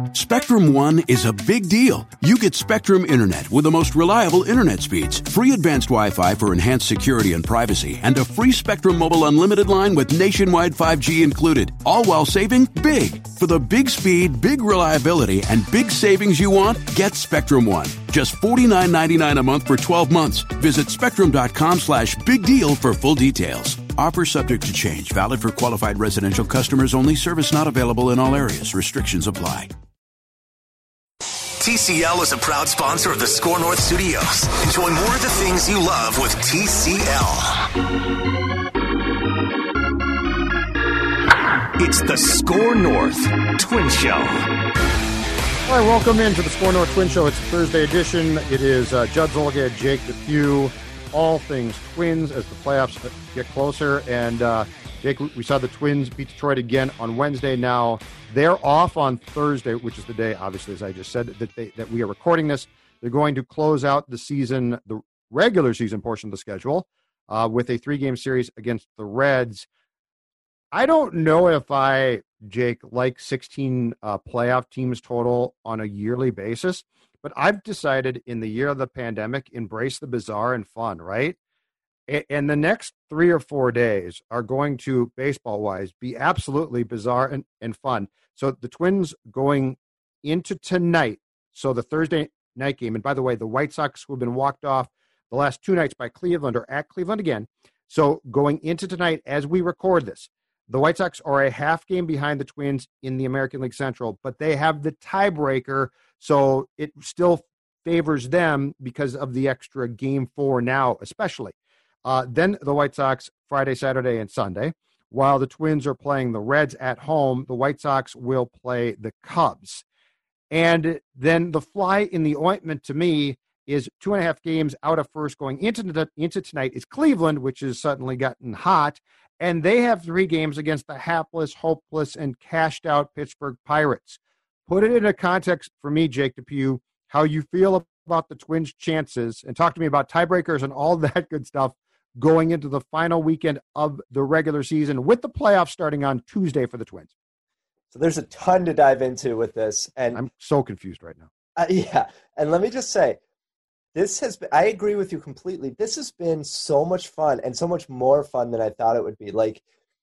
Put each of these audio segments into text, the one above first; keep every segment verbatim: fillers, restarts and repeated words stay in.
Spectrum One is a big deal. You get Spectrum Internet with the most reliable internet speeds, free advanced Wi-Fi for enhanced security and privacy, and a free Spectrum Mobile Unlimited line with nationwide five G included, all while saving big. For the big speed, big reliability, and big savings you want, get Spectrum One. Just forty-nine ninety-nine a month for twelve months. Visit spectrum.com slash big deal for full details. Offer subject to change. Valid for qualified residential customers only. Service not available in all areas. Restrictions apply. T C L is a proud sponsor of the Score North Studios. Enjoy more of the things you love with T C L. It's the Score North Twin Show. All right, welcome into the Score North Twin Show. It's a Thursday edition. It is uh, Judd Zolgad, Jake DePew, all things Twins as the playoffs get closer. And uh, Jake, we saw the Twins beat Detroit again on Wednesday. Now they're off on Thursday, which is the day, obviously, as I just said, that they, that we are recording this. They're going to close out the season, the regular season portion of the schedule, uh, with a three-game series against the Reds. I don't know if I, Jake, like sixteen uh, playoff teams total on a yearly basis, but I've decided in the year of the pandemic, embrace the bizarre and fun, right? And the next three or four days are going to, baseball-wise, be absolutely bizarre and, and fun. So the Twins going into tonight, so the Thursday night game, and by the way, the White Sox who have been walked off the last two nights by Cleveland are at Cleveland again. So going into tonight, as we record this, the White Sox are a half game behind the Twins in the American League Central, but they have the tiebreaker, so it still favors them because of the extra game four now, especially. Uh, then the White Sox Friday, Saturday, and Sunday. While the Twins are playing the Reds at home, the White Sox will play the Cubs. And then the fly in the ointment to me is two and a half games out of first going into, the, into tonight is Cleveland, which has suddenly gotten hot. And they have three games against the hapless, hopeless, and cashed-out Pittsburgh Pirates. Put it in a context for me, Jake DePew, how you feel about the Twins' chances, and talk to me about tiebreakers and all that good stuff going into the final weekend of the regular season with the playoffs starting on Tuesday for the Twins. So there's a ton to dive into with this. And I'm so confused right now. Uh, yeah. And let me just say, this has been, I agree with you completely. This has been so much fun and so much more fun than I thought it would be. Like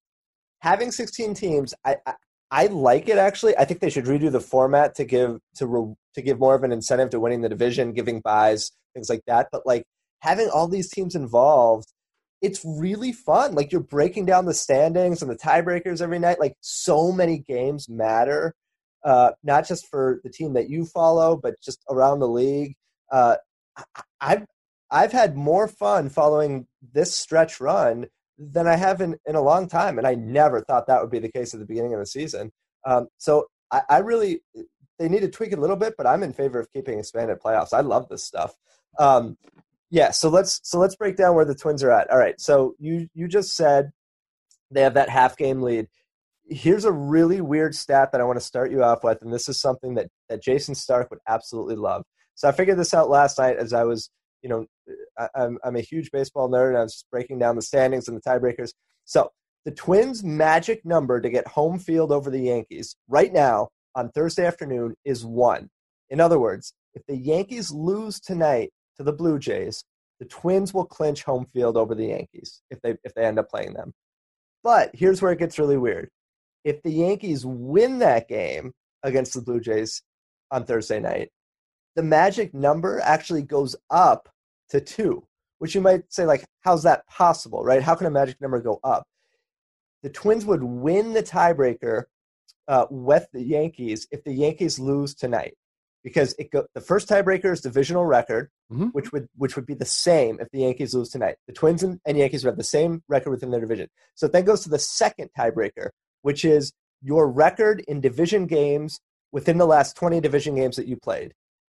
having sixteen teams, I, I, I like it actually. I think they should redo the format to give to re, to give more of an incentive to winning the division, giving buys, things like that. But like having all these teams involved, it's really fun. Like you're breaking down the standings and the tiebreakers every night. Like so many games matter, uh, not just for the team that you follow, but just around the league. Uh, I've I've had more fun following this stretch run than I have in, in a long time, and I never thought that would be the case at the beginning of the season. Um, so I, I really they need to tweak it a little bit, but I'm in favor of keeping expanded playoffs. I love this stuff. Um, yeah, so let's so let's break down where the Twins are at. All right, so you you just said they have that half game lead. Here's a really weird stat that I want to start you off with, and this is something that, that Jason Stark would absolutely love. So I figured this out last night as I was, you know, I, I'm I'm a huge baseball nerd, and I was just breaking down the standings and the tiebreakers. So the Twins' magic number to get home field over the Yankees right now on Thursday afternoon is one. In other words, if the Yankees lose tonight to the Blue Jays, the Twins will clinch home field over the Yankees if they if they end up playing them. But here's where it gets really weird. If the Yankees win that game against the Blue Jays on Thursday night, the magic number actually goes up to two, which you might say, like, how's that possible, right? How can a magic number go up? The Twins would win the tiebreaker uh, with the Yankees if the Yankees lose tonight, because it go, the first tiebreaker is divisional record, mm-hmm. which would which would be the same if the Yankees lose tonight. The Twins and, and Yankees would have the same record within their division. So it then goes to the second tiebreaker, which is your record in division games within the last twenty division games that you played.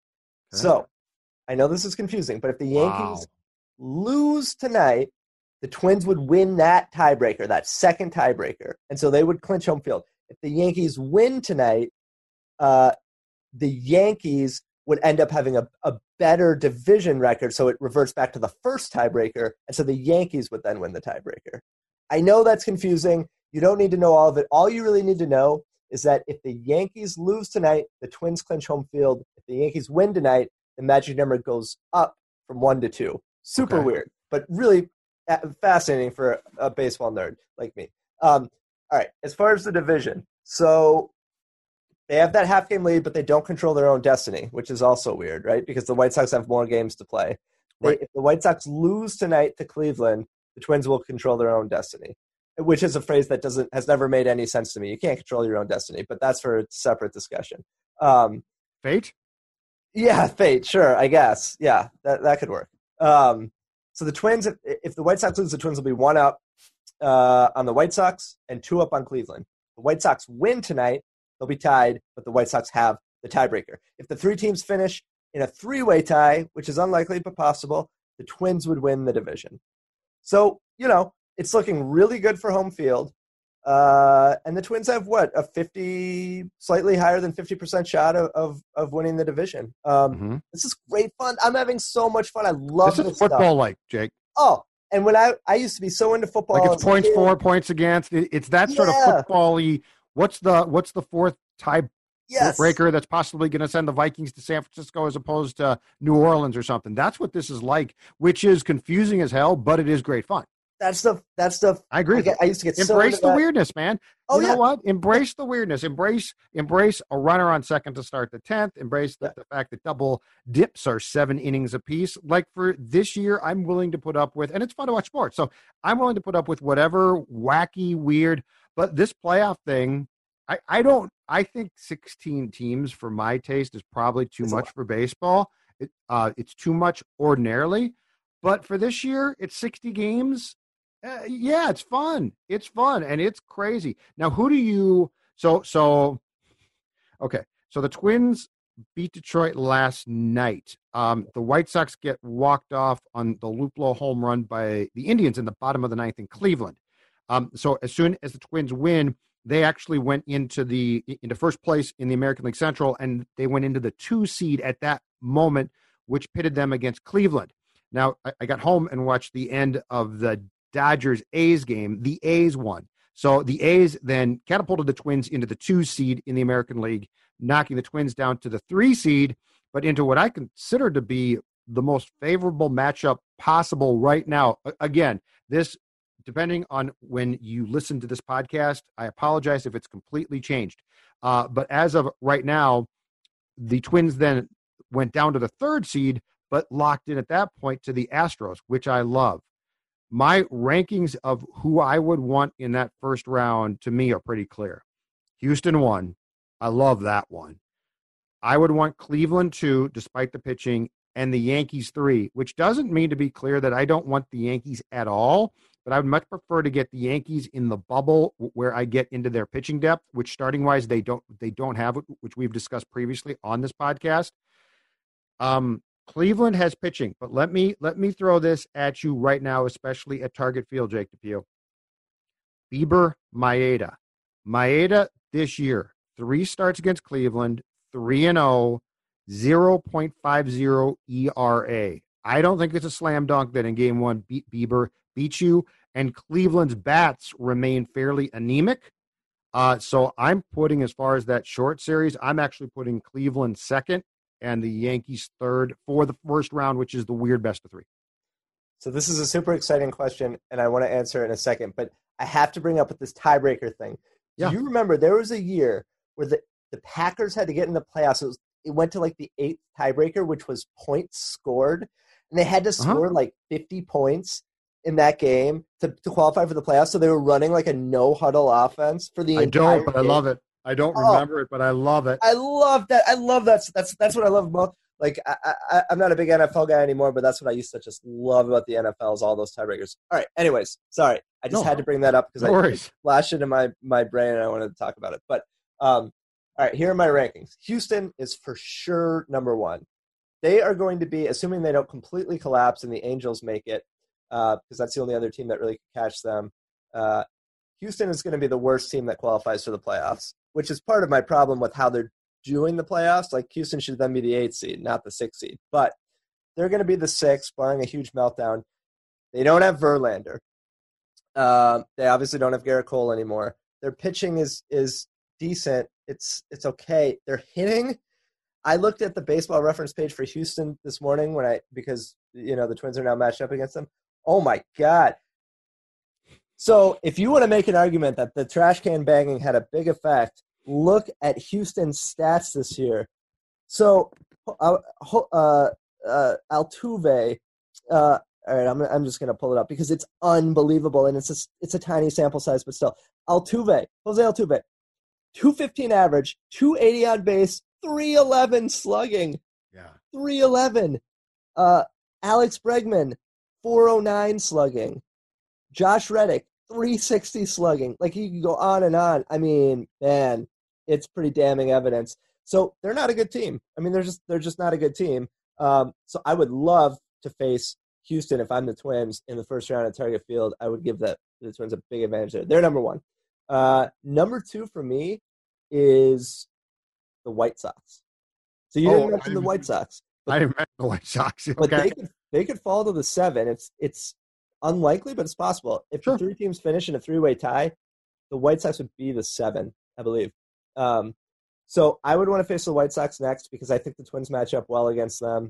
So, I know this is confusing, but if the Yankees wow. lose tonight, the Twins would win that tiebreaker, that second tiebreaker, and so they would clinch home field. If the Yankees win tonight, uh, the Yankees would end up having a, a better division record, so it reverts back to the first tiebreaker, and so the Yankees would then win the tiebreaker. I know that's confusing. You don't need to know all of it. All you really need to know is that if the Yankees lose tonight, the Twins clinch home field. If the Yankees win tonight, the magic number goes up from one to two. Super Okay. weird, but really fascinating for a baseball nerd like me. Um, all right, as far as the division, so they have that half game lead, but they don't control their own destiny, which is also weird, right? Because the White Sox have more games to play. They, Right. If the White Sox lose tonight to Cleveland, the Twins will control their own destiny, which is a phrase that doesn't has never made any sense to me. You can't control your own destiny, but that's for a separate discussion. Um, Fate? yeah, fate, sure, I guess. Yeah, that, that could work. Um, so the Twins, if, if the White Sox lose, the Twins will be one up uh, on the White Sox and two up on Cleveland. The White Sox win tonight, they'll be tied, but the White Sox have the tiebreaker. If the three teams finish in a three-way tie, which is unlikely but possible, the Twins would win the division. So, you know, it's looking really good for home field. Uh, and the Twins have, what, a fifty, slightly higher than fifty percent shot of, of, of winning the division. Um, Mm-hmm. This is great fun. I'm having so much fun. I love This this is football stuff. like, Jake. Oh, and when I, I used to be so into football. Like as it's a points kid. for, points against. It- It's that sort of Yeah. football-y. What's the what's the fourth tie Yes. breaker that's possibly going to send the Vikings to San Francisco as opposed to New Orleans or something? That's what this is like, which is confusing as hell, but it is great fun. That stuff, that stuff. I agree. I, with get, you. I used to get so Embrace into the that. weirdness, man. Oh, you yeah. know what? Embrace the weirdness. Embrace embrace a runner on second to start the tenth. Embrace the, Yeah. the fact that double dips are seven innings apiece. Like for this year, I'm willing to put up with, and it's fun to watch sports, so I'm willing to put up with whatever wacky, weird. But this playoff thing, I, I don't. I think sixteen teams for my taste is probably too It's a much lot. for baseball. It, uh, it's too much ordinarily. But for this year, it's sixty games. Uh, yeah, it's fun. It's fun and it's crazy. Now, who do you? So, so, okay. So the Twins beat Detroit last night. Um, the White Sox get walked off on the Luplow home run by the Indians in the bottom of the ninth in Cleveland. Um, so as soon as the Twins win, they actually went into the into first place in the American League Central, and they went into the two seed at that moment, which pitted them against Cleveland. Now, I, I got home and watched the end of the Dodgers-A's game. The A's won. So the A's then catapulted the Twins into the two seed in the American League, knocking the Twins down to the three seed, but into what I consider to be the most favorable matchup possible right now. A- Again, this, depending on when you listen to this podcast, I apologize if it's completely changed. Uh, but as of right now, the Twins then went down to the third seed, but locked in at that point to the Astros, which I love. My rankings of who I would want in that first round to me are pretty clear. Houston one. I love that one. I would want Cleveland two, despite the pitching, and the Yankees three, which doesn't mean to be clear that I don't want the Yankees at all, but I would much prefer to get the Yankees in the bubble where I get into their pitching depth, which starting wise they don't they don't have, which we've discussed previously on this podcast. Um, Cleveland has pitching, but let me let me throw this at you right now, especially at Target Field, Jake DePio. Bieber, Maeda. Maeda this year, three starts against Cleveland, three and oh, zero point five oh E R A. I don't think it's a slam dunk that in game one beat Bieber beat you, and Cleveland's bats remain fairly anemic. Uh, so I'm putting, as far as that short series, I'm actually putting Cleveland second and the Yankees third for the first round, which is the weird best of three. So this is a super exciting question, and I want to answer it in a second, but I have to bring up with this tiebreaker thing. Yeah. Do you remember there was a year where the, the Packers had to get in the playoffs? It, was, it went to like the eighth tiebreaker, which was points scored, and they had to Uh-huh. score like fifty points in that game to, to qualify for the playoffs. So they were running like a no-huddle offense for the I entire don't, but I game. love it. I don't Oh. remember it, but I love it. I love that. I love that. That's that's what I love about. Like I, I, I'm not a big N F L guy anymore, but that's what I used to just love about the N F L is all those tiebreakers. All right. Anyways, sorry, I just No. had to bring that up because No I worries. it flashed into my my brain and I wanted to talk about it. But um, all right, here are my rankings. Houston is for sure number one. They are going to be, assuming they don't completely collapse and the Angels make it, uh, because that's the only other team that really can catch them. Uh, Houston is going to be the worst team that qualifies for the playoffs, which is part of my problem with how they're doing the playoffs. Like Houston should then be the eighth seed, not the sixth seed. But they're going to be the sixth, barring a huge meltdown. They don't have Verlander. Um, they obviously don't have Garrett Cole anymore. Their pitching is is decent. It's it's okay. They're hitting. I looked at the baseball reference page for Houston this morning when I because you know the Twins are now matched up against them. Oh my God. So if you want to make an argument that the trash can banging had a big effect, look at Houston's stats this year. So uh, uh, uh, Altuve, uh, all right, I'm I'm just gonna pull it up because it's unbelievable and it's a, it's a tiny sample size, but still, Altuve, Jose Altuve, two fifteen average, two eighty on base, three eleven slugging, yeah, three eleven. Uh, Alex Bregman, four oh nine slugging. Josh Reddick, three sixty slugging. Like, you can go on and on. I mean, man, it's pretty damning evidence. So they're not a good team. I mean, they're just they're just not a good team. Um, so I would love to face Houston if I'm the Twins in the first round at Target Field. I would give that the Twins a big advantage there. They're number one. Uh, number two for me is the White Sox. So you Oh, didn't mention I the didn't- White Sox. I didn't mention the White Sox. Okay. But they could they could fall to the seven. It's it's unlikely, but it's possible. If Sure. the three teams finish in a three-way tie, the White Sox would be the seven, I believe. Um, so I would want to face the White Sox next because I think the Twins match up well against them.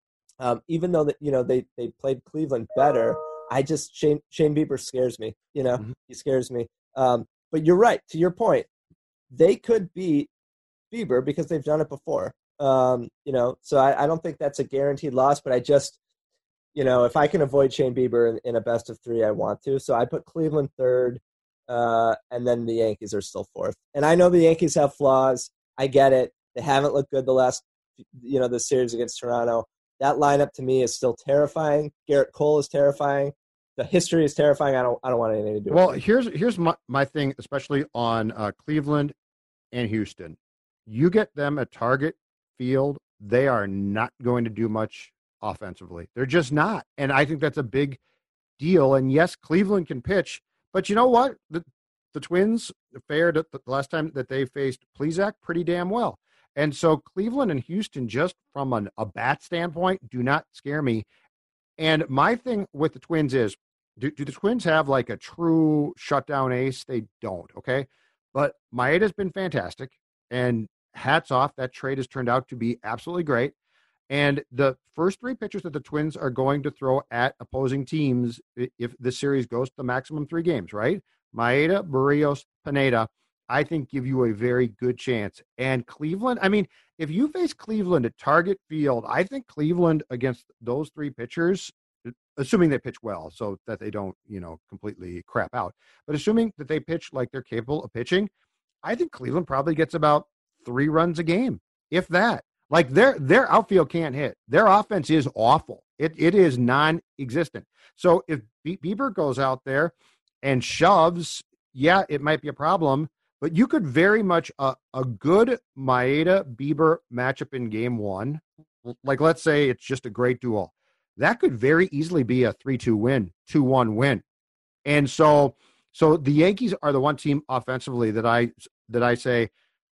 Um, even though that you know they, they played Cleveland better, I just Shane Shane Bieber scares me. You know, Mhm. he scares me. Um, but you're right. To your point, they could beat Bieber because they've done it before. Um, you know, so I, I don't think that's a guaranteed loss, but I just, you know, if I can avoid Shane Bieber in, in a best of three, I want to. So I put Cleveland third, uh, and then the Yankees are still fourth. And I know the Yankees have flaws. I get it. They haven't looked good the last, you know, the series against Toronto. That lineup to me is still terrifying. Garrett Cole is terrifying. The history is terrifying. I don't, I don't want anything to do Well, with it. here's here's my, my thing, especially on uh, Cleveland and Houston. You get them at Target Field, they are not going to do much offensively. They're just not. And I think that's a big deal. And yes, Cleveland can pitch, but you know what? The the Twins fared the last time that they faced Plesac pretty damn well. And so Cleveland and Houston, just from an, a bat standpoint, do not scare me. And my thing with the Twins is, do, do the Twins have like a true shutdown ace? They don't, okay? But Maeda's been fantastic, and hats off. That trade has turned out to be absolutely great. And the first three pitchers that the Twins are going to throw at opposing teams, if the series goes to the maximum three games, right? Maeda, Barrios, Pineda, I think give you a very good chance. And Cleveland, I mean, if you face Cleveland at Target Field, I think Cleveland against those three pitchers, assuming they pitch well so that they don't, you know, completely crap out, but assuming that they pitch like they're capable of pitching, I think Cleveland probably gets about three runs a game, if that. Like their their outfield can't hit. Their offense is awful. It it is non-existent. So if Bieber goes out there and shoves, yeah, it might be a problem. But you could very much uh, a good Maeda Bieber matchup in game one, like let's say it's just a great duel, that could very easily be a three two win, two one win. And so so the Yankees are the one team offensively that I that I say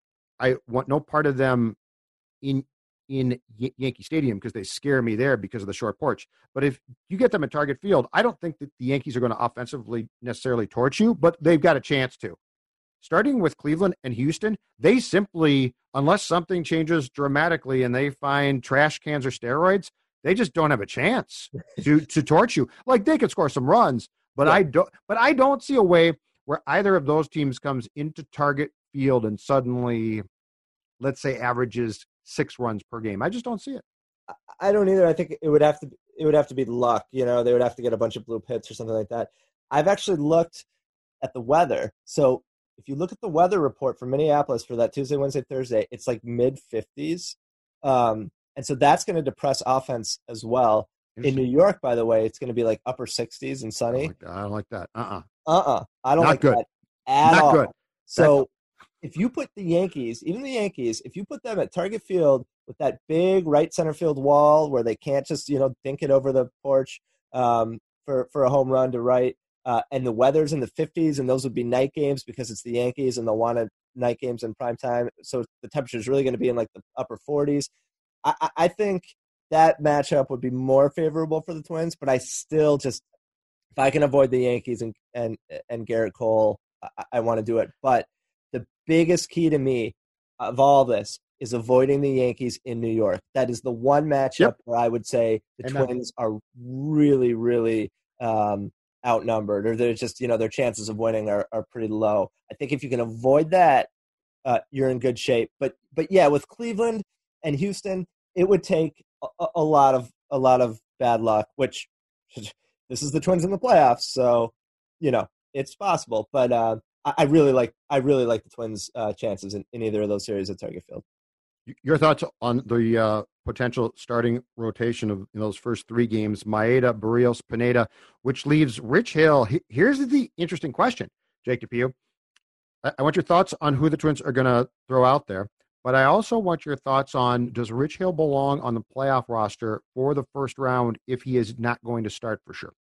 I want no part of them in in Yankee Stadium because they scare me there because of the short porch. But if you get them at Target Field, I don't think that the Yankees are going to offensively necessarily torch you, but they've got a chance to. Starting with Cleveland and Houston, they simply, unless something changes dramatically and they find trash cans or steroids, they just don't have a chance to to torch you. Like they could score some runs, but yeah. I don't. But I don't see a way where either of those teams comes into Target Field and suddenly, let's say, averages six runs per game. I just don't see it. I don't either. I think it would have to. It would have to be luck. You know, they would have to get a bunch of blue hits or something like that. I've actually looked at the weather. So if you look at the weather report for Minneapolis for that Tuesday, Wednesday, Thursday, it's like mid fifties. Um, and so that's going to depress offense as well. In New York, by the way, it's going to be like upper sixties and sunny. I don't like that. I don't like that. Uh-uh. Uh-uh. I don't Not like good. that at Not all. good. So That's... if you put the Yankees, even the Yankees, if you put them at Target Field with that big right center field wall where they can't just, you know, dink it over the porch um, for, for a home run to right, uh, and the weather's in the fifties, and those would be night games because it's the Yankees and they'll want to night games in prime time. So the temperature is really going to be in like the upper forties. I, I think that matchup would be more favorable for the Twins, but I still just, if I can avoid the Yankees and and, and Garrett Cole, I, I want to do it. But the biggest key to me of all this is avoiding the Yankees in New York. That is the one matchup Yep. where I would say the Amen. Twins are really, really um, outnumbered, or they're just, you know, their chances of winning are, are pretty low. I think if you can avoid that, uh, you're in good shape. But, but yeah, with Cleveland and Houston, it would take a, a lot of a lot of bad luck. Which this is the Twins in the playoffs, so you know it's possible. But uh, I, I really like I really like the Twins' uh, chances in, in either of those series at Target Field. Your thoughts on the uh, potential starting rotation of in those first three games: Maeda, Barrios, Pineda, which leaves Rich Hill. He, here's the interesting question, Jake DePew. I, I want your thoughts on who the Twins are going to throw out there, but I also want your thoughts on, does Rich Hill belong on the playoff roster for the first round if he is not going to start for sure?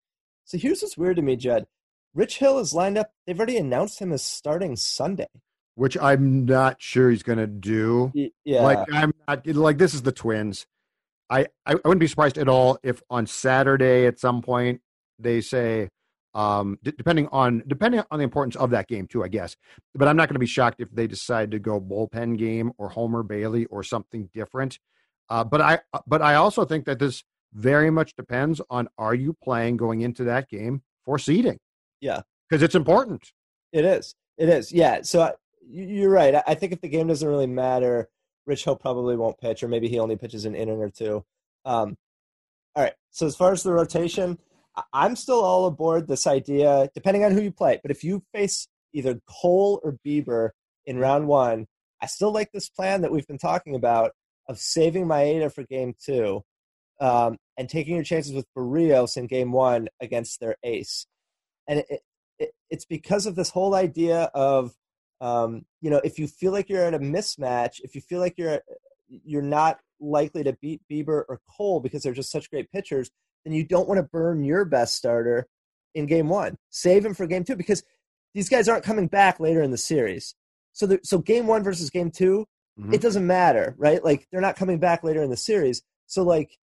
So here's what's weird to me, Judd. Rich Hill is lined up. They've already announced him as starting Sunday. Which I'm not sure he's going to do. Yeah. Like, I'm not, like, this is the Twins. I, I wouldn't be surprised at all if on Saturday at some point they say, um, d- depending on depending on the importance of that game too, I guess. But I'm not going to be shocked if they decide to go bullpen game or Homer Bailey or something different. Uh, but I but I also think that this very much depends on, are you playing going into that game for seeding? Yeah. Because it's important. It is. It is. Yeah. So I, you're right. I think if the game doesn't really matter, Rich Hill probably won't pitch, or maybe he only pitches an inning or two. Um, all right. So as far as the rotation, I'm still all aboard this idea, depending on who you play. But if you face either Cole or Bieber in round one, I still like this plan that we've been talking about of saving Maeda for game two um, and taking your chances with Barrios in game one against their ace. And it, it, it's because of this whole idea of, Um, you know, if you feel like you're at a mismatch, if you feel like you're you're not likely to beat Bieber or Cole because they're just such great pitchers, then you don't want to burn your best starter in game one. Save him for game two, because these guys aren't coming back later in the series. So, so game one versus game two, mm-hmm. It doesn't matter, right? Like, they're not coming back later in the series. So, like,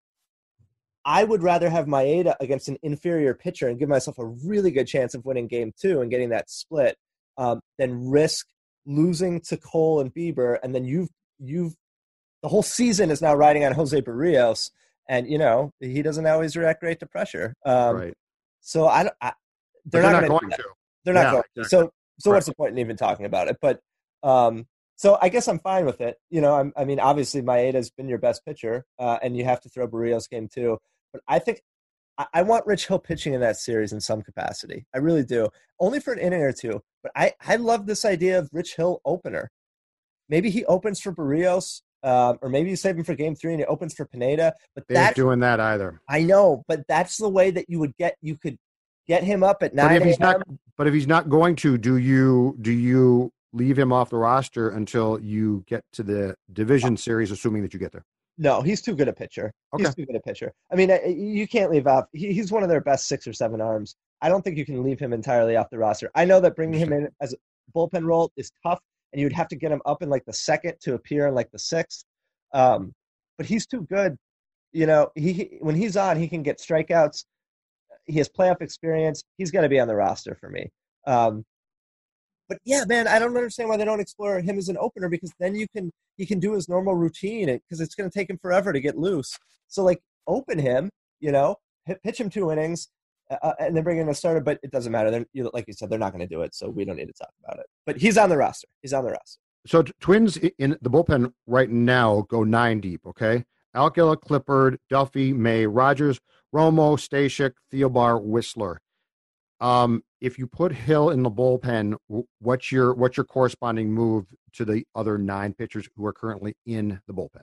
I would rather have Maeda against an inferior pitcher and give myself a really good chance of winning game two and getting that split. Um, then risk losing to Cole and Bieber, and then you've you've the whole season is now riding on Jose Barrios, and you know he doesn't always react great to pressure. Um, right. So I, don't, I they're, they're not, not gonna going do to. They're not yeah, going to. Exactly. So so right. What's the point in even talking about it? But um, so I guess I'm fine with it. You know, I'm, I mean, obviously Maeda's been your best pitcher, uh, and you have to throw Barrios game two. But I think. I want Rich Hill pitching in that series in some capacity. I really do. Only for an inning or two. But I, I love this idea of Rich Hill opener. Maybe he opens for Barrios, um, or maybe you save him for game three and he opens for Pineda. But they that's ain't doing that either. I know, but that's the way that you would get you could get him up at nine. But if he's not but if he's not going to, do you do you leave him off the roster until you get to the division series, assuming that you get there? No, he's too good a pitcher. Okay. He's too good a pitcher. I mean, you can't leave off. He, he's one of their best six or seven arms. I don't think you can leave him entirely off the roster. I know that bringing him in as a bullpen role is tough, and you'd have to get him up in like the second to appear in like the sixth. Um, but he's too good. You know, he when he's on, he can get strikeouts. He has playoff experience. He's got to be on the roster for me. Um, But yeah, man, I don't understand why they don't explore him as an opener, because then you can he can do his normal routine, because it's going to take him forever to get loose. So like, open him, you know, pitch him two innings, uh, and then bring in a starter. But it doesn't matter. They're, you like you said, they're not going to do it, so we don't need to talk about it. But he's on the roster. He's on the roster. So t- Twins in the bullpen right now go nine deep. Okay, Alcala, Clippard, Duffy, May, Rogers, Romo, Stashik, Theobar, Whistler. Um, if you put Hill in the bullpen, what's your what's your corresponding move to the other nine pitchers who are currently in the bullpen?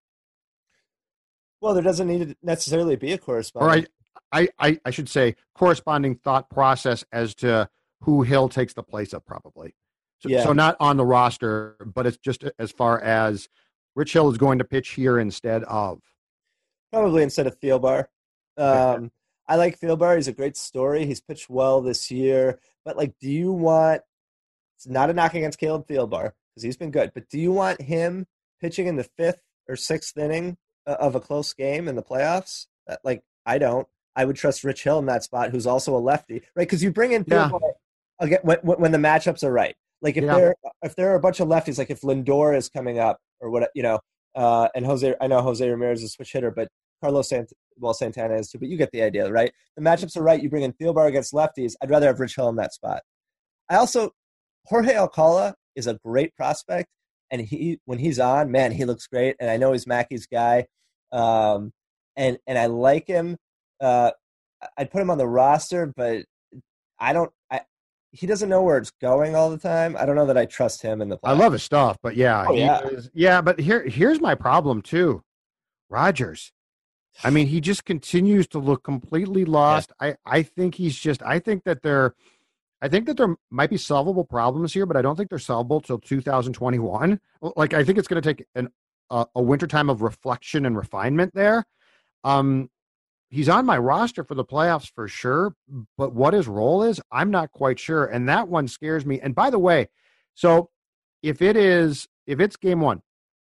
Well, there doesn't need to necessarily be a corresponding. All right, I, I, I should say corresponding thought process as to who Hill takes the place of, probably. So, yeah. so not on the roster, but it's just as far as Rich Hill is going to pitch here instead of. Probably instead of Thielbar. Um, I like Thielbar. He's a great story. He's pitched well this year. But, like, do you want – it's not a knock against Caleb Thielbar because he's been good. But do you want him pitching in the fifth or sixth inning of a close game in the playoffs? Like, I don't. I would trust Rich Hill in that spot, who's also a lefty, right? Because you bring in Thielbar yeah. again when, when the matchups are right. Like if Yeah. there if there are a bunch of lefties, like if Lindor is coming up or what, you know, uh, and Jose, I know Jose Ramirez is a switch hitter, but Carlos Sant, well, Santana is too, but you get the idea, right? The matchups are right. You bring in Thielbar against lefties. I'd rather have Rich Hill in that spot. I also, Jorge Alcala is a great prospect, and he when he's on, man, he looks great. And I know he's Mackey's guy, um, and and I like him. Uh, I'd put him on the roster, but I don't. I he doesn't know where it's going all the time. I don't know that I trust him in the playoffs. I love his stuff, but yeah, Oh, he yeah. is, yeah. But here, here's my problem too, Rogers. I mean, he just continues to look completely lost. Yeah. I, I think he's just. I think that there, I think that there might be solvable problems here, but I don't think they're solvable till two thousand twenty-one. Like, I think it's going to take an a, a winter time of reflection and refinement there. Um, he's on my roster for the playoffs for sure, but what his role is, I'm not quite sure, and that one scares me. And by the way, so if it is, if it's game one,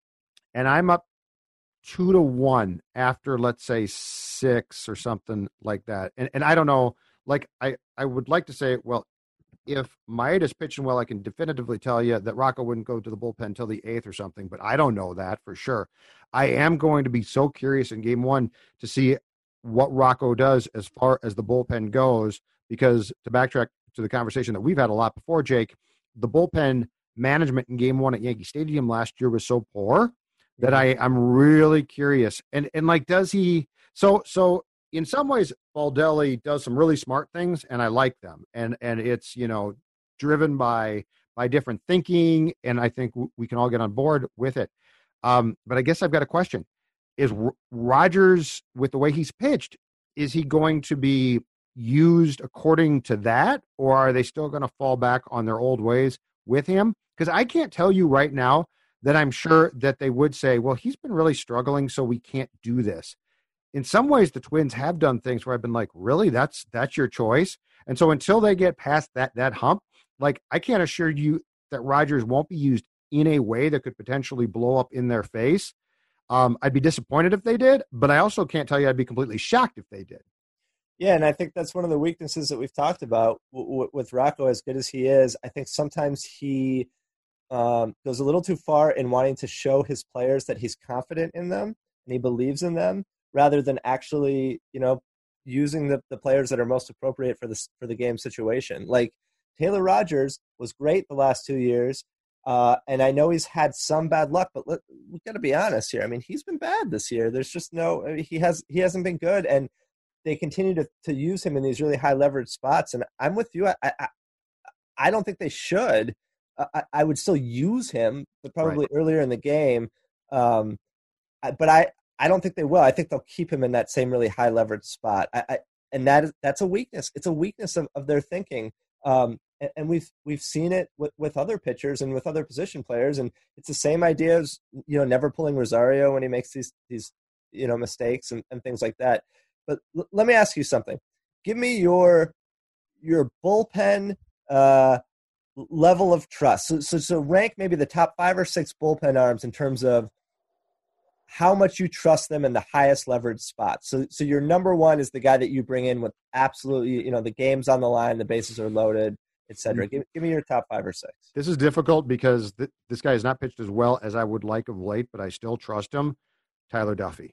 and I'm up two to one after, let's say, six or something like that. And and I don't know, like, I, I would like to say, well, if Maeda's pitching well, I can definitively tell you that Rocco wouldn't go to the bullpen until the eighth or something, but I don't know that for sure. I am going to be so curious in game one to see what Rocco does as far as the bullpen goes, because to backtrack to the conversation that we've had a lot before, Jake, the bullpen management in game one at Yankee Stadium last year was so poor that I, I'm really curious. And and like, does he so so in some ways Baldelli does some really smart things and I like them. And and it's, you know, driven by by different thinking, and I think w- we can all get on board with it. Um, but I guess I've got a question. Is R- Rogers, with the way he's pitched, is he going to be used according to that, or are they still going to fall back on their old ways with him? Because I can't tell you right now that I'm sure that they would say, well, he's been really struggling, so we can't do this. In some ways, the Twins have done things where I've been like, really, that's that's your choice? And so until they get past that that hump, like, I can't assure you that Rogers won't be used in a way that could potentially blow up in their face. Um, I'd be disappointed if they did, but I also can't tell you I'd be completely shocked if they did. Yeah, and I think that's one of the weaknesses that we've talked about w- w- with Rocco, as good as he is. I think sometimes he um, goes a little too far in wanting to show his players that he's confident in them and he believes in them, rather than actually, you know, using the, the players that are most appropriate for this for the game situation. Like, Taylor Rogers was great the last two years, uh, and I know he's had some bad luck, but let, we've got to be honest here. I mean, he's been bad this year. There's just no – he has he hasn't been good, and they continue to, to use him in these really high leverage spots. And I'm with you. I I, I don't think they should. I, I would still use him, but probably right earlier in the game. Um, but I, I don't think they will. I think they'll keep him in that same really high leverage spot. I, I and that is that's a weakness. It's a weakness of, of their thinking. Um, and, and we've we've seen it with, with other pitchers and with other position players. And it's the same idea as, you know, never pulling Rosario when he makes these these you know mistakes and, and things like that. But l- let me ask you something. Give me your your bullpen uh, level of trust. So, so so rank maybe the top five or six bullpen arms in terms of how much you trust them in the highest leverage spots. So so your number one is the guy that you bring in with absolutely, you know, the game's on the line, the bases are loaded, et cetera. Give, give me your top five or six. This is difficult because th- this guy has not pitched as well as I would like of late, but I still trust him. Tyler Duffy.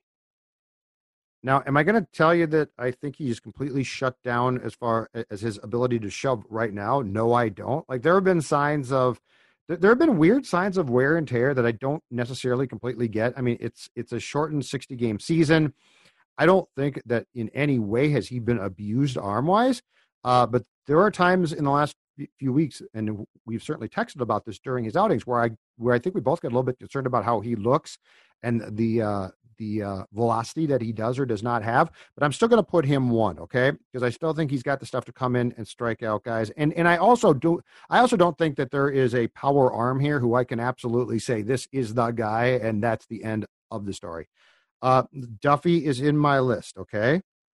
Now, am I going to tell you that I think he's completely shut down as far as his ability to shove right now? No, I don't. Like, there have been signs of, there have been weird signs of wear and tear that I don't necessarily completely get. I mean, it's it's a shortened sixty game season. I don't think that in any way has he been abused arm-wise, uh, but there are times in the last few weeks, and we've certainly texted about this during his outings, where I where I think we both get a little bit concerned about how he looks and the uh, the uh, velocity that he does or does not have. But I'm still going to put him one, okay? Because I still think he's got the stuff to come in and strike out guys. And and I also do I also don't think that there is a power arm here who I can absolutely say this is the guy, and that's the end of the story. Uh, Duffy is in my list, okay?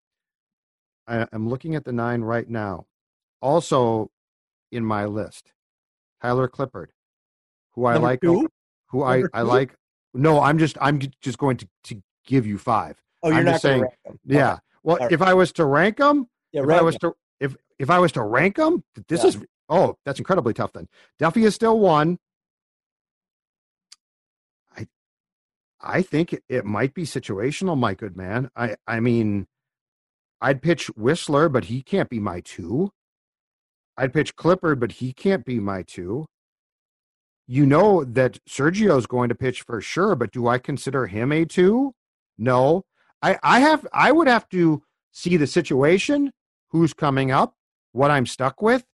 I, I'm looking at the nine right now. Also in my list, Tyler Clippard, who I Number like, two? who I, Number I two? like. No, I'm just I'm just going to, to give you five. Oh, you're I'm not just going saying, to rank them. yeah. Okay. Well, All right. if I was to rank them, Yeah, if rank I was them. to if if I was to rank them, this Yeah. is Oh, that's incredibly tough then. Duffy is still one. I I think it, it might be situational, my good man. I, I mean, I'd pitch Whistler, but he can't be my two. I'd pitch Clippard, but he can't be my two. You know that Sergio's going to pitch for sure, but do I consider him a two? No. I, I have I would have to see the situation, who's coming up, what I'm stuck with.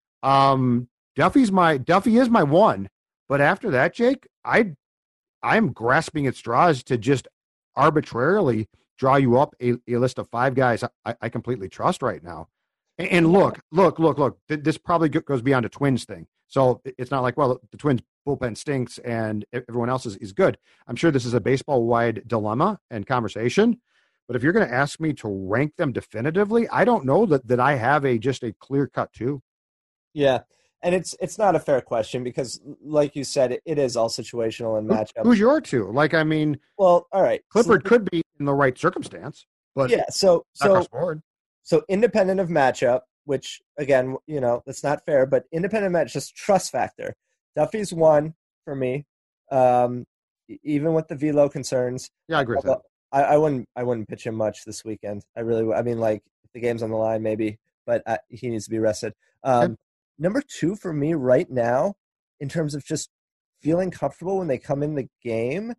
Um, Duffy's my Duffy is my one, but after that, Jake, I I'm grasping at straws to just arbitrarily draw you up a, a list of five guys I, I completely trust right now. And, and look, look, look, look. Th- this probably goes beyond a Twins thing, so it's not like, well, the Twins bullpen stinks and everyone else is, is good. I'm sure this is a baseball-wide dilemma and conversation. But if you're going to ask me to rank them definitively, I don't know that, that I have a just a clear cut two. Yeah, and it's it's not a fair question because, like you said, it, it is all situational and matchup. Who's your two? Like, I mean, well, all right, Clifford so, could be in the right circumstance, but yeah. So so board. so independent of matchup, which again, you know, that's not fair, but independent match, just trust factor. Duffy's one for me, um, even with the velo concerns. Yeah, I agree with that. I, I wouldn't. I wouldn't pitch him much this weekend. I really. I mean, like if the game's on the line, maybe, but I, he needs to be rested. Um, okay. Number two for me right now, in terms of just feeling comfortable when they come in the game,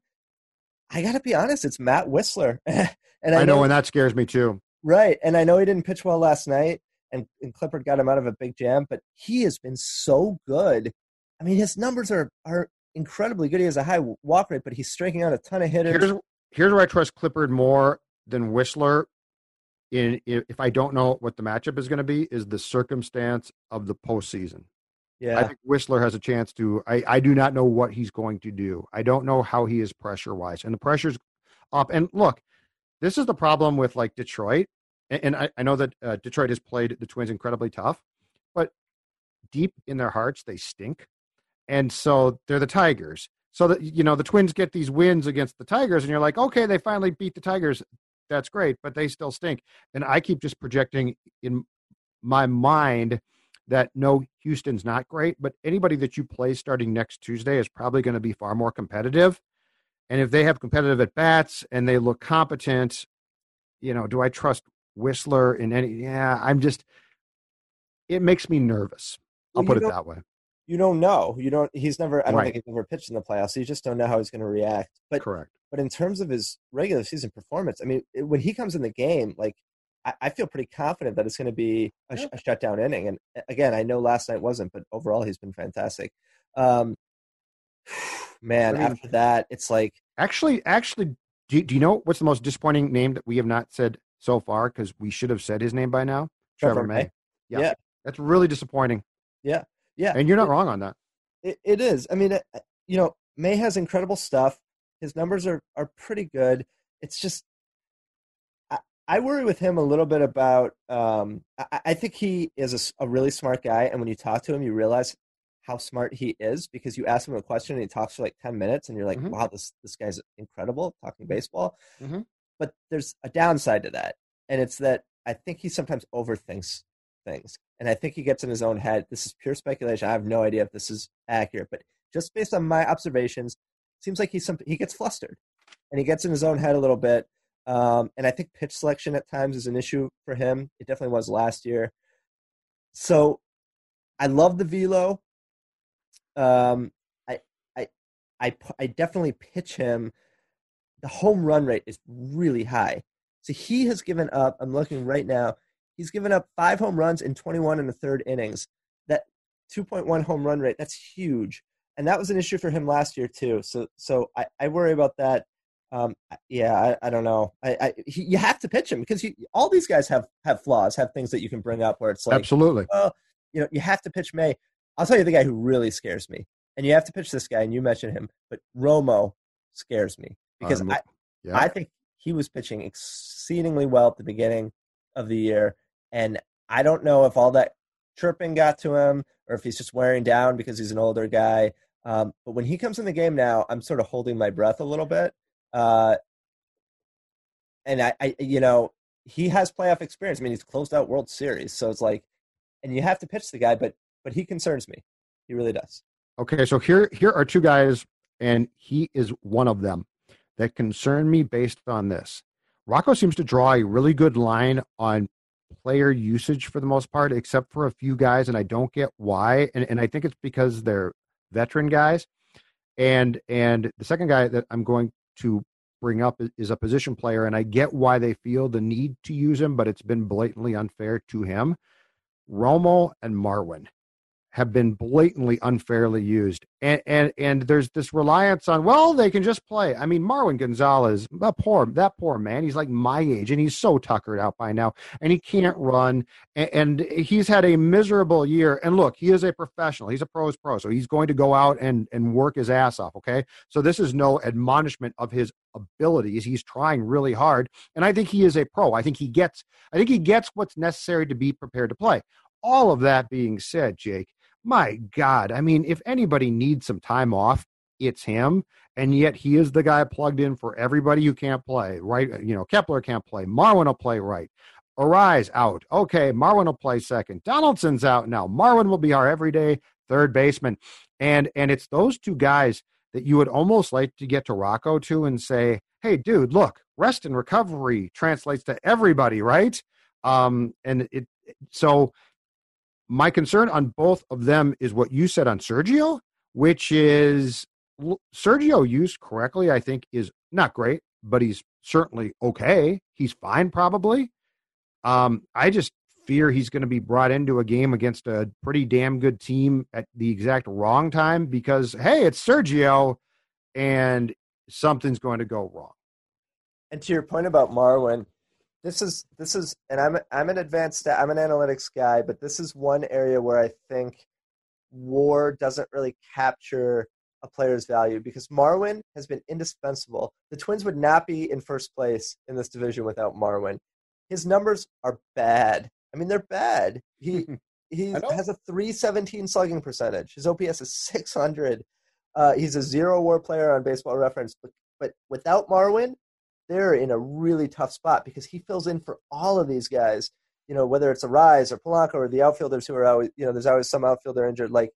I got to be honest. It's Matt Whistler, and I, I know, know, and that scares me too. Right, and I know he didn't pitch well last night, and, and Clippard got him out of a big jam, but he has been so good. I mean, his numbers are are incredibly good. He has a high walk rate, but he's striking out a ton of hitters. Here's Here's where I trust Clippard more than Whistler. In if I don't know what the matchup is going to be, is the circumstance of the postseason. Yeah, I think Whistler has a chance to. I, I do not know what he's going to do. I don't know how he is pressure wise, and the pressure's up. And look, this is the problem with like Detroit, and, and I, I know that uh, Detroit has played the Twins incredibly tough, but deep in their hearts they stink, and so they're the Tigers. So that, you know, the Twins get these wins against the Tigers, and you're like, okay, they finally beat the Tigers. That's great, but they still stink. And I keep just projecting in my mind that no, Houston's not great, but anybody that you play starting next Tuesday is probably going to be far more competitive. And if they have competitive at bats and they look competent, you know, do I trust Whistler in any? Yeah, I'm just. It makes me nervous. I'll well, put it that way. You don't know. You don't. He's never. I don't right. think he's ever pitched in the playoffs. So you just don't know how he's going to react. But correct. But in terms of his regular season performance, I mean, when he comes in the game, like I, I feel pretty confident that it's going to be a, yeah. a shutdown inning. And again, I know last night wasn't, but overall he's been fantastic. Um, man, I mean, after that, it's like actually, actually, do do you know what's the most disappointing name that we have not said so far? Because we should have said his name by now. Trevor, Trevor May. May. Yeah. yeah, that's really disappointing. Yeah, yeah, and you're not it, wrong on that. It, it is. I mean, it, you know, May has incredible stuff. His numbers are, are pretty good. It's just, I, I worry with him a little bit about, um, I, I think he is a, a really smart guy. And when you talk to him, you realize how smart he is because you ask him a question and he talks for like ten minutes and you're like, mm-hmm. wow, this, this guy's incredible talking baseball. Mm-hmm. But there's a downside to that. And it's that I think he sometimes overthinks things. And I think he gets in his own head. This is pure speculation. I have no idea if this is accurate, but just based on my observations, seems like he's some, he gets flustered and he gets in his own head a little bit. Um, and I think pitch selection at times is an issue for him. It definitely was last year. So I love the velo. Um, I, I, I, I definitely pitch him. The home run rate is really high. So he has given up, I'm looking right now, he's given up five home runs in twenty-one and a third innings. That two point one home run rate, that's huge. And that was an issue for him last year too. So, so I, I worry about that. Um, yeah, I, I don't know. I, I he, you have to pitch him because you, all these guys have have flaws, have things that you can bring up where it's like, absolutely. Oh, you know, you have to pitch May. I'll tell you the guy who really scares me, and you have to pitch this guy, and you mentioned him, but Romo scares me because um, I, yeah. I think he was pitching exceedingly well at the beginning of the year, and I don't know if all that chirping got to him or if he's just wearing down because he's an older guy. Um, but when he comes in the game now, I'm sort of holding my breath a little bit. Uh, and I, I, you know, he has playoff experience. I mean, he's closed out World Series. So it's like, and you have to pitch the guy, but, but he concerns me. He really does. Okay, so here here are two guys, and he is one of them that concern me based on this. Rocco seems to draw a really good line on player usage for the most part, except for a few guys, and I don't get why. And, and I think it's because they're veteran guys. And and the second guy that I'm going to bring up is, is a position player, and I get why they feel the need to use him, but it's been blatantly unfair to him. Romo and Marwin have been blatantly unfairly used. And, and and there's this reliance on, well, they can just play. I mean, Marwin Gonzalez, that poor, that poor man, he's like my age, and he's so tuckered out by now, and he can't run, and, and he's had a miserable year. And look, he is a professional. He's a pro's pro, so he's going to go out and, and work his ass off, okay? So this is no admonishment of his abilities. He's trying really hard, and I think he is a pro. I think he gets, I think he gets what's necessary to be prepared to play. All of that being said, Jake, my God, I mean, if anybody needs some time off, it's him. And yet he is the guy plugged in for everybody who can't play, right? You know, Kepler can't play. Marwin will play right. Arise out. Okay, Marwin will play second. Donaldson's out now. Marwin will be our everyday third baseman. And and it's those two guys that you would almost like to get to Rocco to and say, hey, dude, look, rest and recovery translates to everybody, right? Um, and it so my concern on both of them is what you said on Sergio, which is Sergio used correctly, I think, is not great, but he's certainly okay. He's fine, probably. Um, I just fear he's going to be brought into a game against a pretty damn good team at the exact wrong time because, hey, it's Sergio, and something's going to go wrong. And to your point about Marwin, This is this is, and I'm I'm an advanced I'm an analytics guy, but this is one area where I think WAR doesn't really capture a player's value because Marwin has been indispensable. The Twins would not be in first place in this division without Marwin. His numbers are bad. I mean, they're bad. He he has a three seventeen slugging percentage. His O P S is six hundred. Uh, he's a zero WAR player on Baseball Reference, but but without Marwin, they're in a really tough spot because he fills in for all of these guys, you know, whether it's Arise or Polanco or the outfielders who are always, you know, there's always some outfielder injured. Like,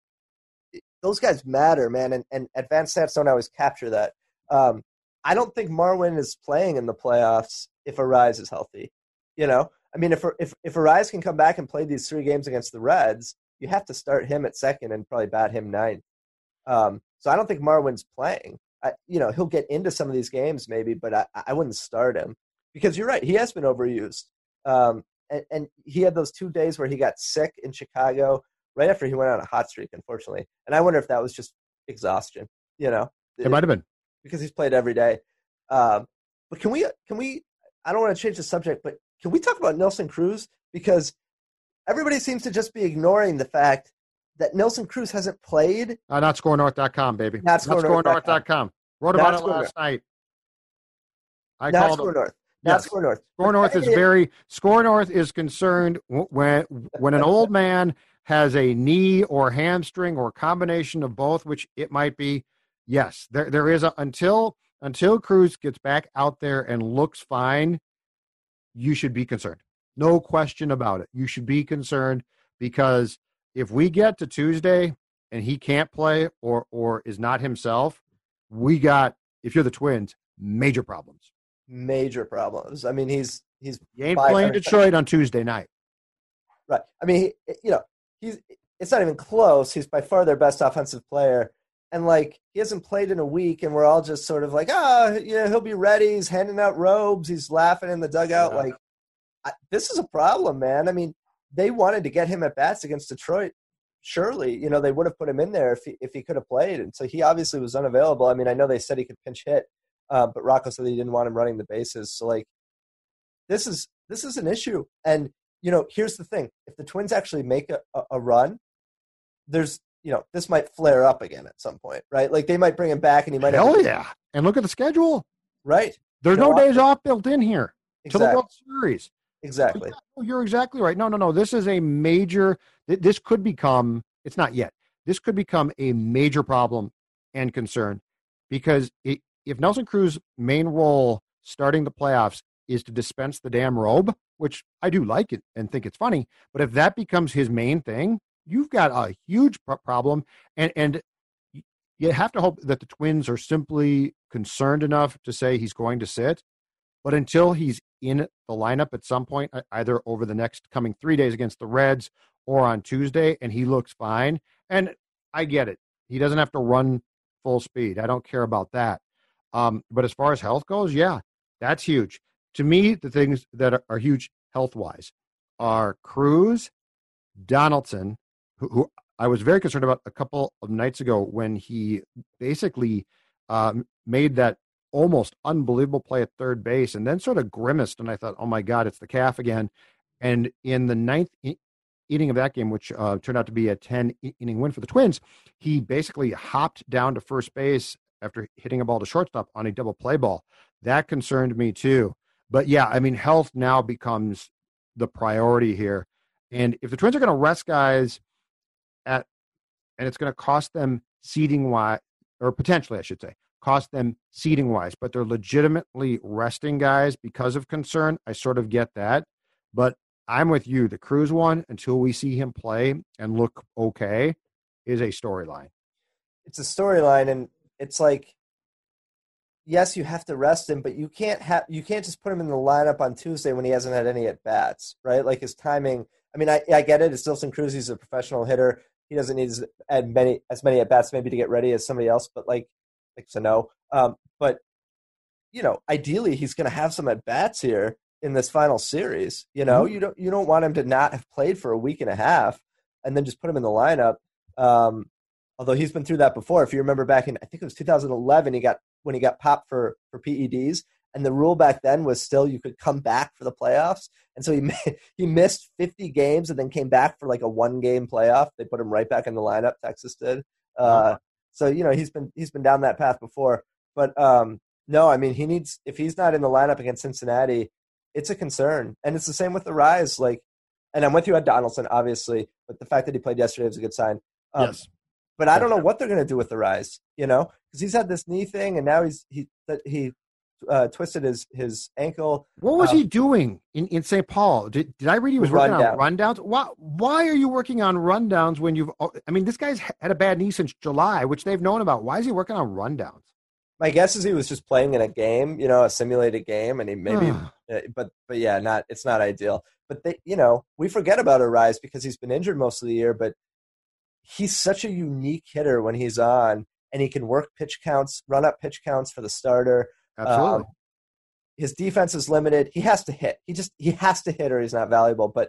those guys matter, man, and, and advanced stats don't always capture that. Um, I don't think Marwin is playing in the playoffs if Arise is healthy. You know, I mean, if if if Arise can come back and play these three games against the Reds, you have to start him at second and probably bat him ninth. Um, so I don't think Marwin's playing. I, you know, he'll get into some of these games maybe, but I, I wouldn't start him because you're right. He has been overused. Um, and, and he had those two days where he got sick in Chicago right after he went on a hot streak, unfortunately. And I wonder if that was just exhaustion, you know, it might have been because he's played every day. Um, but can we, can we, I don't want to change the subject, but can we talk about Nelson Cruz? Because everybody seems to just be ignoring the fact that Nelson Cruz hasn't played. Uh, not score north dot com, baby. Not score north dot com. Wrote about it last night. I not called Score him. North. Not Yes. Score North. Score North is very Score North is concerned when when an old man has a knee or hamstring or combination of both, which it might be. Yes, there there is a until until Cruz gets back out there and looks fine, you should be concerned. No question about it. You should be concerned because if we get to Tuesday and he can't play or or is not himself, we got, if you're the Twins, major problems. Major problems. I mean, he's he's You ain't playing Detroit on Tuesday night. Right. I mean, he, you know, he's it's not even close. He's by far their best offensive player. And, like, he hasn't played in a week, and we're all just sort of like, oh, yeah, he'll be ready. He's handing out robes. He's laughing in the dugout. Yeah. Like, I, this is a problem, man. I mean, they wanted to get him at bats against Detroit. Surely, you know, they would have put him in there if he, if he could have played. And so he obviously was unavailable. I mean, I know they said he could pinch hit, uh, but Rocco said he didn't want him running the bases. So, like, this is this is an issue. And, you know, here's the thing. If the Twins actually make a, a, a run, there's, you know, this might flare up again at some point, right? Like, they might bring him back and he might Hell have to, yeah. And look at the schedule. Right. There's no, no days off built in here exactly. to the World Series. Exactly. You're exactly right. No, no, no. This is a major, this could become, it's not yet, this could become a major problem and concern because it, if Nelson Cruz's main role starting the playoffs is to dispense the damn robe, which I do like it and think it's funny, but if that becomes his main thing, you've got a huge pro- problem, and and you have to hope that the Twins are simply concerned enough to say he's going to sit. But until he's in the lineup at some point, either over the next coming three days against the Reds or on Tuesday, and he looks fine, and I get it. He doesn't have to run full speed. I don't care about that. Um, but as far as health goes, yeah, that's huge. To me, the things that are, are huge health-wise are Cruz, Donaldson, who, who I was very concerned about a couple of nights ago when he basically um, made that almost unbelievable play at third base and then sort of grimaced, and I thought, oh my God, it's the calf again. And in the ninth inning of that game, which uh, turned out to be a ten-inning win for the Twins, he basically hopped down to first base after hitting a ball to shortstop on a double play ball. That concerned me too. But yeah, I mean, health now becomes the priority here. And if the Twins are going to rest guys at, and it's going to cost them seeding wise, or potentially I should say, cost them seeding wise, but they're legitimately resting guys because of concern. I sort of get that, but I'm with you. The Cruz one, until we see him play and look okay, is a storyline. It's a storyline, and it's like, yes, you have to rest him, but you can't have you can't just put him in the lineup on Tuesday when he hasn't had any at bats, right? Like his timing. I mean, I, I get it. It's Dilson Cruz. He's a professional hitter. He doesn't need as many as many at bats maybe to get ready as somebody else, but like. Like Sano. Um, but, you know, ideally he's going to have some at-bats here in this final series. You know, mm-hmm. you don't you don't want him to not have played for a week and a half and then just put him in the lineup. Um, although he's been through that before. If you remember back in, I think it was two thousand eleven, he got when he got popped for, for P E Ds. And the rule back then was still you could come back for the playoffs. And so he he missed fifty games and then came back for like a one-game playoff. They put him right back in the lineup, Texas did. Uh, mm-hmm. So, you know, he's been he's been down that path before. But, um, no, I mean, he needs – if he's not in the lineup against Cincinnati, it's a concern. And it's the same with the Rise. Like, and I'm with you on Donaldson, obviously, but the fact that he played yesterday was a good sign. Um, yes. But I don't know what they're going to do with the Rise, you know, because he's had this knee thing, and now he's he he uh, twisted his, his ankle. What was um, he doing in, in Saint Paul? Did did I read he was working rundown. on rundowns? Why why are you working on rundowns when you've? I mean, this guy's had a bad knee since July, which they've known about. Why is he working on rundowns? My guess is he was just playing in a game, you know, a simulated game, and he maybe, but but yeah, not it's not ideal. But they, you know, we forget about Arise because he's been injured most of the year, but he's such a unique hitter when he's on, and he can work pitch counts, run up pitch counts for the starter. Absolutely. Um, his defense is limited. He has to hit. He just he has to hit, or he's not valuable. But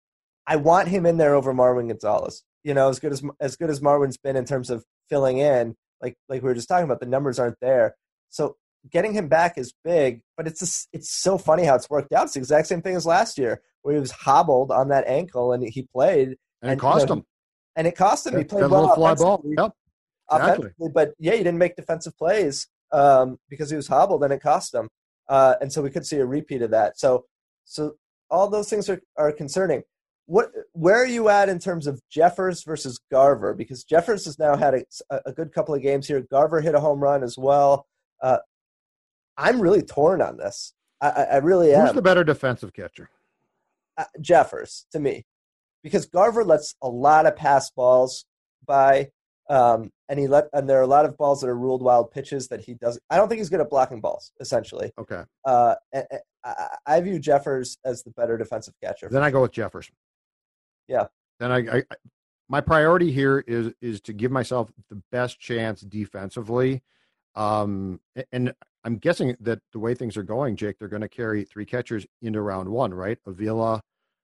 I want him in there over Marwin Gonzalez. You know, as good as as good as Marwin's been in terms of filling in. Like like we were just talking about, the numbers aren't there. So getting him back is big, but it's just, it's so funny how it's worked out. It's the exact same thing as last year, where he was hobbled on that ankle and he played. And, and it cost you know, him. And it cost him. That, he played that well little fly ball. Yep. Exactly. But yeah, he didn't make defensive plays um, because he was hobbled, and it cost him. Uh, and so we could see a repeat of that. So so all those things are, are concerning. What, where are you at in terms of Jeffers versus Garver? Because Jeffers has now had a, a good couple of games here. Garver hit a home run as well. Uh, I'm really torn on this. I, I really am. Who's the better defensive catcher? Uh, Jeffers, to me. Because Garver lets a lot of pass balls by, um, and he let and there are a lot of balls that are ruled wild pitches that he doesn't. I don't think he's good at blocking balls, essentially. Okay. Uh, and, and I, I view Jeffers as the better defensive catcher. Then I go with Jeffers. Yeah. Then I, I, my priority here is is to give myself the best chance defensively, um, and I'm guessing that the way things are going, Jake, they're going to carry three catchers into round one, right? Avila,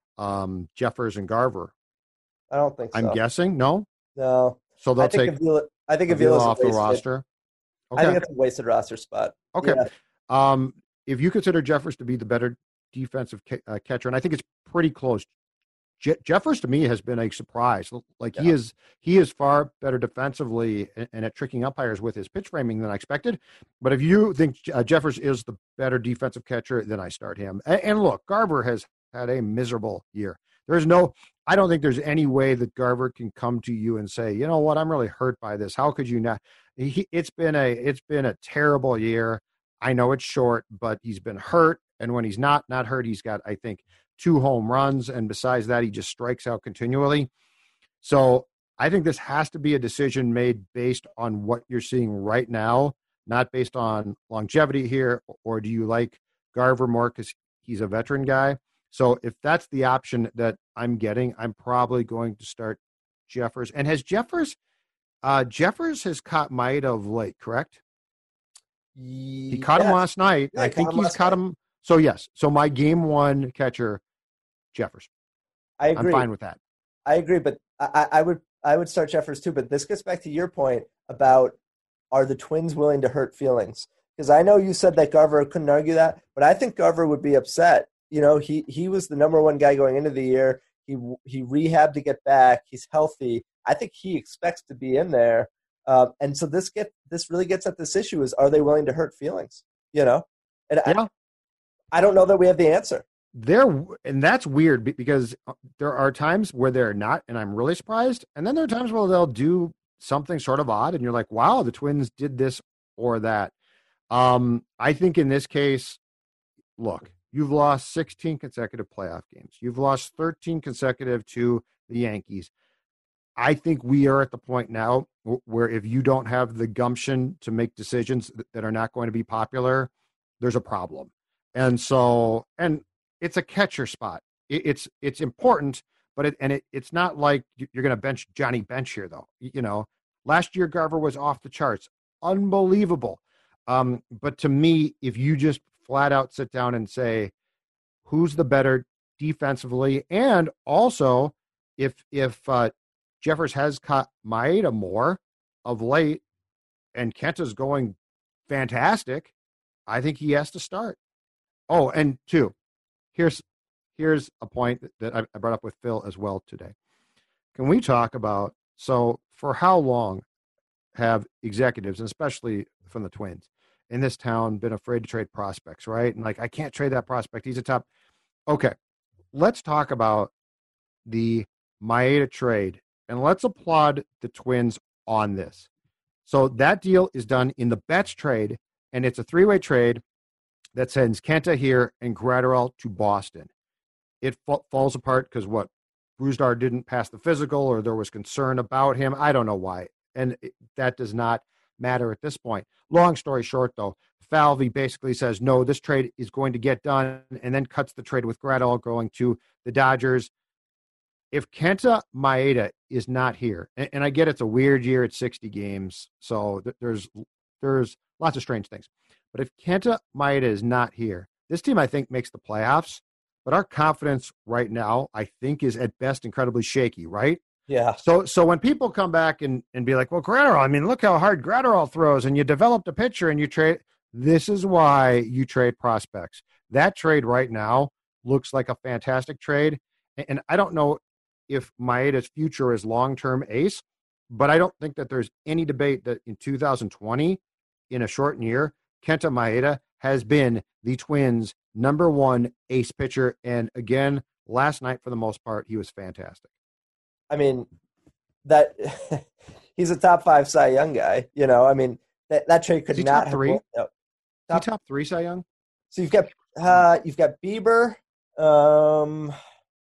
um, Jeffers, and Garver. I don't think so. I'm guessing no. No. So they'll I think take Avila. I think Avila off the roster. Okay. I think it's a wasted roster spot. Okay. Yeah. Um, if you consider Jeffers to be the better defensive ca- uh, catcher, and I think it's pretty close. Je- Jeffers to me has been a surprise. Like yeah. he is, he is far better defensively and, and at tricking umpires with his pitch framing than I expected. But if you think uh, Jeffers is the better defensive catcher, then I start him. And, and look, Garver has had a miserable year. There's no, I don't think there's any way that Garver can come to you and say, you know what, I'm really hurt by this. How could you not? He, it's been a, it's been a terrible year. I know it's short, but he's been hurt. And when he's not, not hurt, he's got, I think, two home runs. And besides that, he just strikes out continually. So I think this has to be a decision made based on what you're seeing right now, not based on longevity here, or do you like Garver more because he's a veteran guy? So if that's the option that I'm getting, I'm probably going to start Jeffers. And has Jeffers, uh, Jeffers has caught Maeda of late, correct? He caught yes. him last night. Yeah, I think caught he's caught night. him. So yes. So my game one catcher, Jeffers. I agree. I'm fine with that. I agree, but I, I would I would start Jeffers too. But this gets back to your point about, are the Twins willing to hurt feelings? Because I know you said that Garver couldn't argue that, but I think Garver would be upset. You know, he he was the number one guy going into the year. He he rehabbed to get back. He's healthy. I think he expects to be in there. Uh, and so this get this really gets at this issue: is are they willing to hurt feelings? You know, and yeah. I, I don't know that we have the answer. There, and that's weird because there are times where they're not, and I'm really surprised. And then there are times where they'll do something sort of odd, and you're like, "Wow, the Twins did this or that." Um, I think in this case, look, you've lost sixteen consecutive playoff games. You've lost thirteen consecutive to the Yankees. I think we are at the point now where if you don't have the gumption to make decisions that are not going to be popular, there's a problem. And so, and it's a catcher spot. It's it's important, but it and it, it's not like you're going to bench Johnny Bench here, though. You know, last year Garver was off the charts, unbelievable. Um, but to me, if you just flat out sit down and say, who's the better defensively, and also if if uh, Jeffers has caught Maeda more of late, and Kenta's going fantastic, I think he has to start. Oh, and two. Here's here's a point that I brought up with Phil as well today. Can we talk about, so for how long have executives, and especially from the Twins, in this town been afraid to trade prospects, right? And like, I can't trade that prospect. He's a top. Okay, let's talk about the Maeda trade, and let's applaud the Twins on this. So that deal is done in the Betts trade, and it's a three-way trade that sends Kenta here and Gratterall to Boston. It fa- falls apart because what? Brusdar didn't pass the physical, or there was concern about him. I don't know why. And it, that does not matter at this point. Long story short, though, Falvey basically says, no, this trade is going to get done, and then cuts the trade with Gratterall going to the Dodgers. If Kenta Maeda is not here, and, and I get it's a weird year, it's sixty games, so th- there's there's lots of strange things. But if Kenta Maeda is not here, this team, I think, makes the playoffs. But our confidence right now, I think, is at best incredibly shaky, right? Yeah. So so when people come back and, and be like, well, Gratterall, I mean, look how hard Gratterall throws, and you developed a pitcher and you trade. This is why you trade prospects. That trade right now looks like a fantastic trade. And I don't know if Maeda's future is long-term ace, but I don't think that there's any debate that in two thousand twenty, in a shortened year, Kenta Maeda has been the Twins' number one ace pitcher. And again, last night, for the most part, he was fantastic. I mean, that he's a top five Cy Young guy. You know, I mean, that, that trade could not top three? have no, top, top three Cy Young. So you've got uh, you've got Bieber. Um,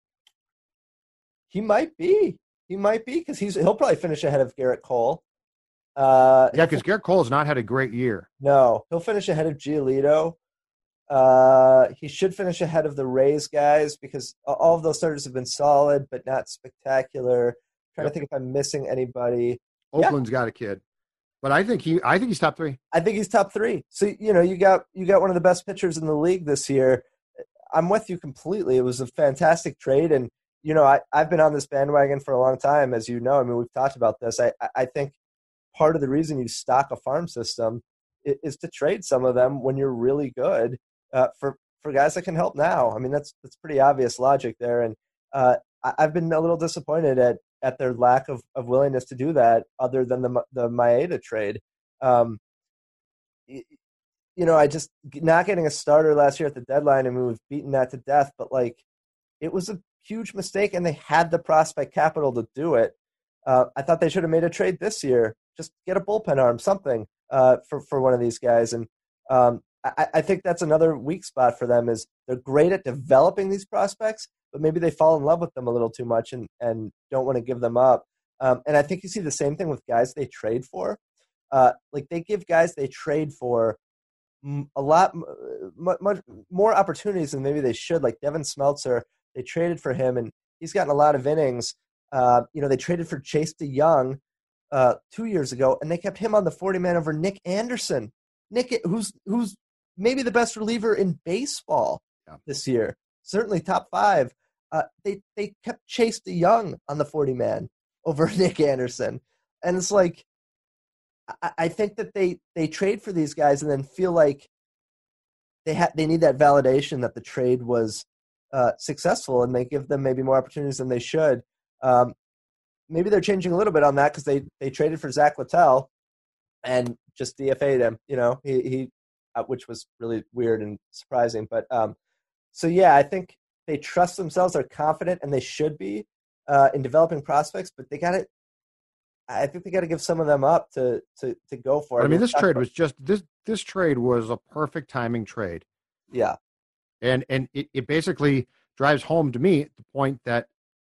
he might be. He might be because he's he'll probably finish ahead of Garrett Cole. Uh, yeah, because Garrett Cole has not had a great year. No, he'll finish ahead of Giolito. Uh, he should finish ahead of the Rays guys because all of those starters have been solid but not spectacular. I'm trying yep. to think if I'm missing anybody. Oakland's yeah. got a kid, but I think he, I think he's top three. I think he's top three. So you know, you got you got one of the best pitchers in the league this year. I'm with you completely. It was a fantastic trade, and you know, I I've been on this bandwagon for a long time, as you know. I mean, we've talked about this. I I think part of the reason you stock a farm system is to trade some of them when you're really good. Uh, for, for guys that can help now. I mean, that's that's pretty obvious logic there. And uh, I, I've been a little disappointed at at their lack of, of willingness to do that other than the the Maeda trade. Um, you, you know, I just not getting a starter last year at the deadline, and we've beaten that to death. But, like, it was a huge mistake, and they had the prospect capital to do it. Uh, I thought they should have made a trade this year. Just get a bullpen arm, something uh, for, for one of these guys. And um, I, I think that's another weak spot for them is they're great at developing these prospects, but maybe they fall in love with them a little too much and, and don't want to give them up. Um, and I think you see the same thing with guys they trade for. Uh, like they give guys they trade for a lot much, much more opportunities than maybe they should. Like Devin Smeltzer, they traded for him, and he's gotten a lot of innings. Uh, you know, they traded for Chase DeYoung uh, two years ago, and they kept him on the forty-man over Nick Anderson. Nick, who's who's maybe the best reliever in baseball yeah. this year, certainly top five. Uh, they they kept Chase DeYoung on the forty-man over Nick Anderson, and it's like I, I think that they they trade for these guys and then feel like they ha- they need that validation that the trade was uh, successful, and they give them maybe more opportunities than they should. Um, maybe they're changing a little bit on that because they they traded for Zach Littell and just D F A'd him. You know, he he uh, which was really weird and surprising. But um, so yeah, I think they trust themselves, they're confident, and they should be uh, in developing prospects. But they got to, I think they got to give some of them up to to to go for it. I mean, this trade was just this this trade was a perfect timing trade. Yeah, and and it, it basically drives home to me the point that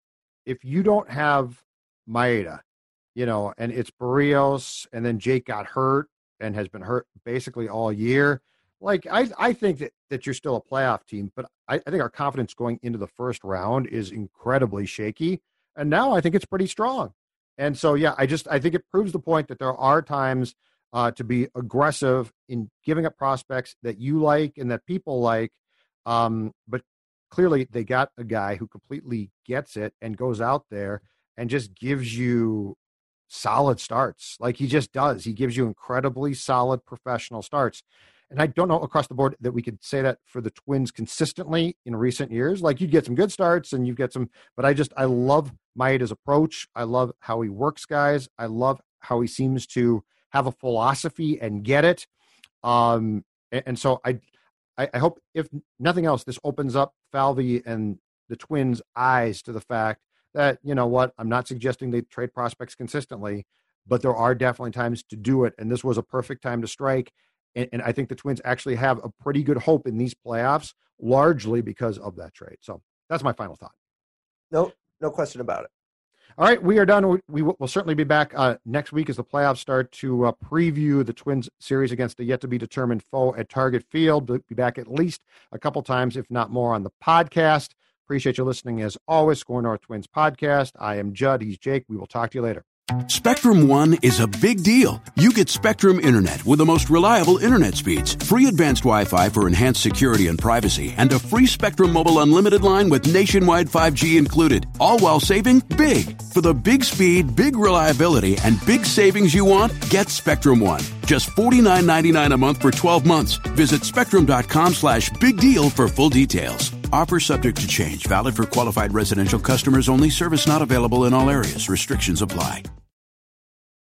if you don't have Maeda, you know, and it's Barrios, and then Jake got hurt and has been hurt basically all year. Like, I, I think that, that you're still a playoff team, but I, I think our confidence going into the first round is incredibly shaky. And now I think it's pretty strong. And so, yeah, I just, I think it proves the point that there are times uh, to be aggressive in giving up prospects that you like and that people like. Um, but clearly they got a guy who completely gets it and goes out there and just gives you solid starts. Like he just does. He gives you incredibly solid professional starts. And I don't know across the board that we could say that for the Twins consistently in recent years. Like you'd get some good starts and you get some, but I just, I love Maeda's approach. I love how he works guys. I love how he seems to have a philosophy and get it. Um, and, and so I, I, I hope if nothing else, this opens up Falvey and the Twins' eyes to the fact that, you know what, I'm not suggesting they trade prospects consistently, but there are definitely times to do it. And this was a perfect time to strike. And, and I think the Twins actually have a pretty good hope in these playoffs, largely because of that trade. So that's my final thought. No, no question about it. All right, we are done. We, we will certainly be back uh, next week as the playoffs start to uh, preview the Twins series against the yet-to-be-determined foe at Target Field. We'll be back at least a couple times, if not more, on the podcast. Appreciate you listening, as always. Score North Twins podcast. I am Judd. He's Jake. We will talk to you later. Spectrum One is a big deal. You get Spectrum Internet with the most reliable internet speeds, free advanced Wi-Fi for enhanced security and privacy, and a free Spectrum Mobile Unlimited line with nationwide five G included, all while saving big. For the big speed, big reliability, and big savings you want, get Spectrum One. Just forty-nine ninety-nine a month for twelve months. Visit spectrum.com slash big deal for full details. Offer subject to change. Valid for qualified residential customers only. Service not available in all areas. Restrictions apply.